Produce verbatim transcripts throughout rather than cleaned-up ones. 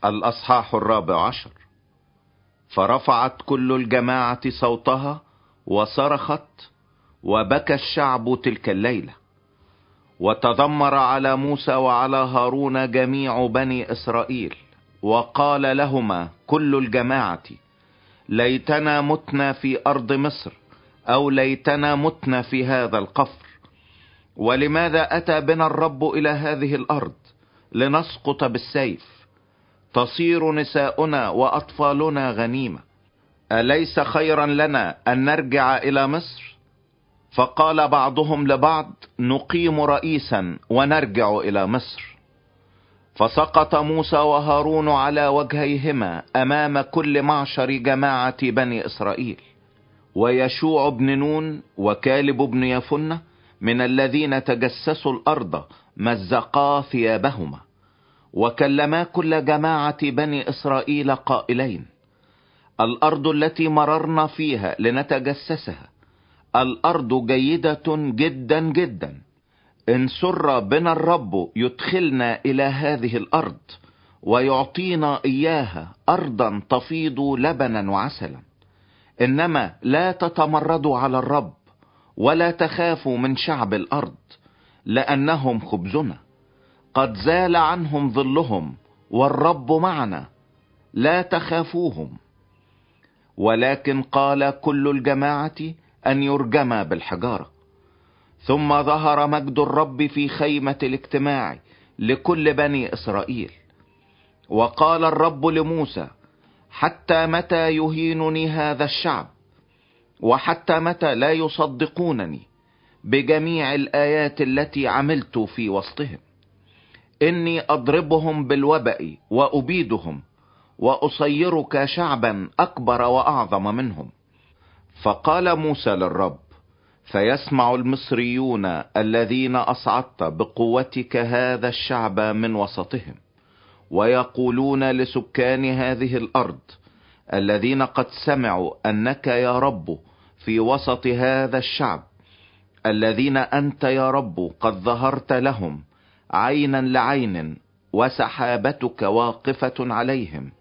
الأصحاح الرابع عشر. فرفعت كل الجماعة صوتها وصرخت، وبكى الشعب تلك الليلة، وتذمر على موسى وعلى هارون جميع بني إسرائيل، وقال لهما كل الجماعة: ليتنا متنا في أرض مصر، أو ليتنا متنا في هذا القفر. ولماذا أتى بنا الرب إلى هذه الأرض لنسقط بالسيف؟ تصير نساؤنا وأطفالنا غنيمة. أليس خيرا لنا أن نرجع إلى مصر؟ فقال بعضهم لبعض: نقيم رئيسا ونرجع إلى مصر. فسقط موسى وهارون على وجهيهما أمام كل معشر جماعة بني إسرائيل. ويشوع بن نون وكالب بن يفنة من الذين تجسسوا الأرض مزقا ثيابهما، وكلما كل جماعة بني إسرائيل قائلين: الأرض التي مررنا فيها لنتجسسها الأرض جيدة جدا جدا. إن سر بنا الرب يدخلنا إلى هذه الأرض ويعطينا إياها أرضا تفيض لبنا وعسلا. إنما لا تتمردوا على الرب، ولا تخافوا من شعب الأرض، لأنهم خبزنا. قد زال عنهم ظلهم، والرب معنا، لا تخافوهم. ولكن قال كل الجماعة أن يرجم بالحجارة. ثم ظهر مجد الرب في خيمة الاجتماع لكل بني إسرائيل. وقال الرب لموسى: حتى متى يهينني هذا الشعب؟ وحتى متى لا يصدقونني بجميع الآيات التي عملت في وسطهم؟ إني أضربهم بالوبأ وأبيدهم، وأصيرك شعبا أكبر وأعظم منهم. فقال موسى للرب: فيسمع المصريون الذين أصعدت بقوتك هذا الشعب من وسطهم، ويقولون لسكان هذه الأرض الذين قد سمعوا أنك يا رب في وسط هذا الشعب، الذين أنت يا رب قد ظهرت لهم عينا لعين، وسحابتك واقفة عليهم،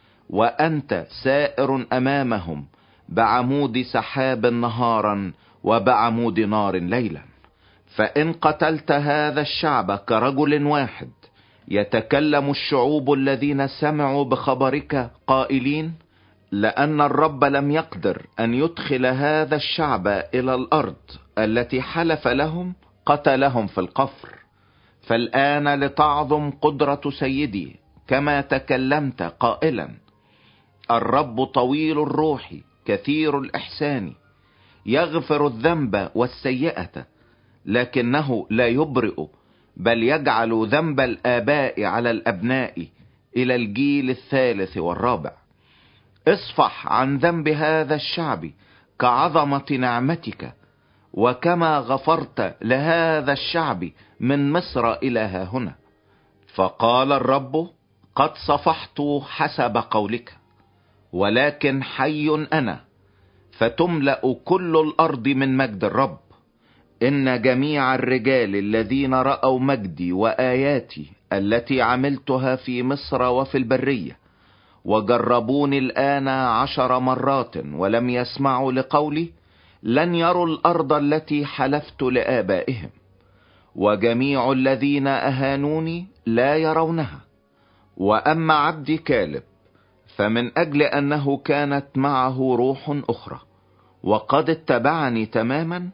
وأنت سائر أمامهم بعمود سحاب نهارا وبعمود نار ليلا. فإن قتلت هذا الشعب كرجل واحد، يتكلم الشعوب الذين سمعوا بخبرك قائلين: لأن الرب لم يقدر أن يدخل هذا الشعب إلى الأرض التي حلف لهم، قتلهم في القفر. فالآن لتعظم قدرة سيدي كما تكلمت قائلا: الرب طويل الروح كثير الإحسان، يغفر الذنب والسيئة، لكنه لا يبرئ، بل يجعل ذنب الآباء على الأبناء إلى الجيل الثالث والرابع. اصفح عن ذنب هذا الشعب كعظمة نعمتك، وكما غفرت لهذا الشعب من مصر إلى ها هنا. فقال الرب: قد صفحت حسب قولك، ولكن حي أنا، فتملأ كل الأرض من مجد الرب. إن جميع الرجال الذين رأوا مجدي وآياتي التي عملتها في مصر وفي البرية، وجربوني الآن عشر مرات ولم يسمعوا لقولي، لن يروا الأرض التي حلفت لآبائهم. وجميع الذين أهانوني لا يرونها. وأما عبدي كالب، فمن أجل أنه كانت معه روح أخرى وقد اتبعني تماما،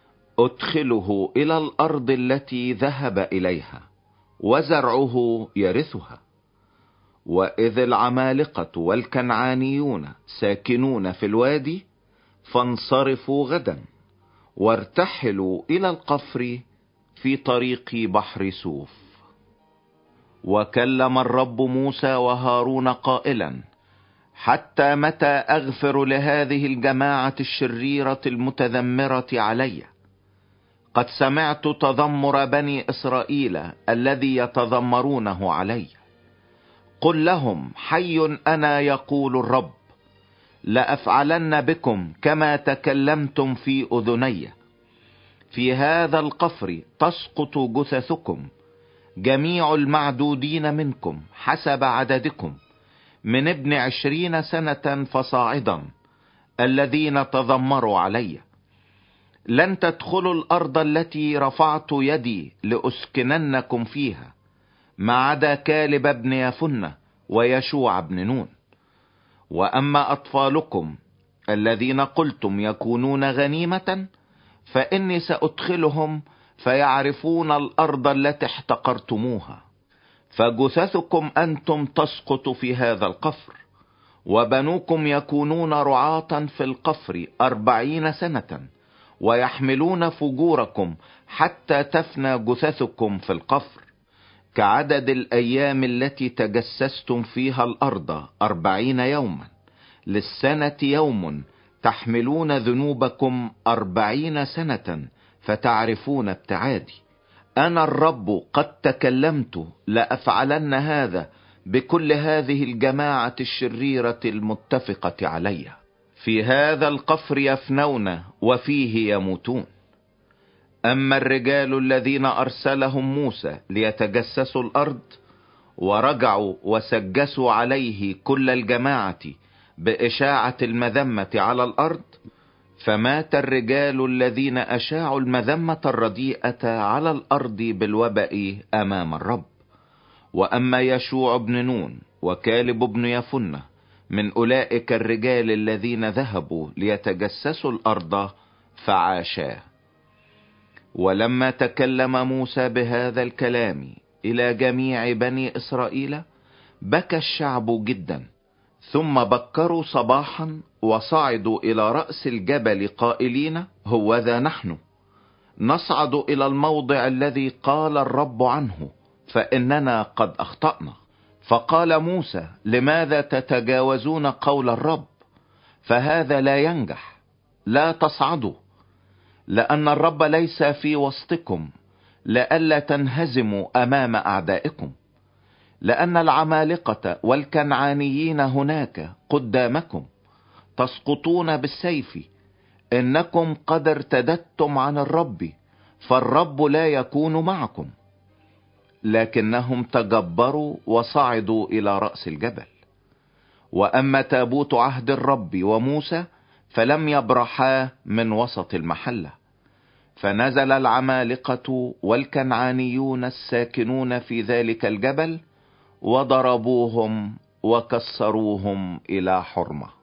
أدخله إلى الأرض التي ذهب إليها، وزرعه يرثها. وإذ العمالقة والكنعانيون ساكنون في الوادي، فانصرفوا غدا وارتحلوا إلى القفر في طريق بحر سوف. وكلم الرب موسى وهارون قائلا: حتى متى أغفر لهذه الجماعة الشريرة المتذمرة علي؟ قد سمعت تذمر بني إسرائيل الذي يتذمرونه علي. قل لهم: حي أنا يقول الرب، لأفعلن بكم كما تكلمتم في أذني. في هذا القفر تسقط جثثكم، جميع المعدودين منكم حسب عددكم من ابن عشرين سنة فصاعدا الذين تذمروا علي. لن تدخلوا الأرض التي رفعت يدي لأسكننكم فيها، ما عدا كالب بن يفنة ويشوع بن نون. وأما أطفالكم الذين قلتم يكونون غنيمة فإني سأدخلهم فيعرفون الأرض التي احتقرتموها. فجثثكم أنتم تسقط في هذا القفر، وبنوكم يكونون رعاة في القفر أربعين سنة، ويحملون فجوركم حتى تفنى جثثكم في القفر، كعدد الأيام التي تجسستم فيها الأرض أربعين يوما. للسنة يوم تحملون ذنوبكم أربعين سنة فتعرفون ابتعادي. أنا الرب قد تكلمت لأفعلن هذا بكل هذه الجماعة الشريرة المتفقة علي. في هذا القفر يفنون وفيه يموتون. أما الرجال الذين أرسلهم موسى ليتجسسوا الأرض ورجعوا وسجسوا عليه كل الجماعة بإشاعة المذمة على الأرض، فمات الرجال الذين أشاعوا المذمة الرديئة على الأرض بالوباء أمام الرب. وأما يشوع بن نون وكالب بن يفنة من أولئك الرجال الذين ذهبوا ليتجسسوا الأرض فعاشا. ولما تكلم موسى بهذا الكلام إلى جميع بني إسرائيل بكى الشعب جدا. ثم بكروا صباحا وصعدوا إلى رأس الجبل قائلين: هوذا نحن نصعد إلى الموضع الذي قال الرب عنه، فإننا قد أخطأنا. فقال موسى: لماذا تتجاوزون قول الرب؟ فهذا لا ينجح، لا تصعدوا، لأن الرب ليس في وسطكم، لئلا تنهزموا أمام أعدائكم. لأن العمالقة والكنعانيين هناك قدامكم تسقطون بالسيف. إنكم قد ارتدتم عن الرب، فالرب لا يكون معكم. لكنهم تجبروا وصعدوا إلى رأس الجبل. وأما تابوت عهد الرب وموسى فلم يبرحا من وسط المحلة. فنزل العمالقة والكنعانيون الساكنون في ذلك الجبل وضربوهم وكسروهم إلى حرمة.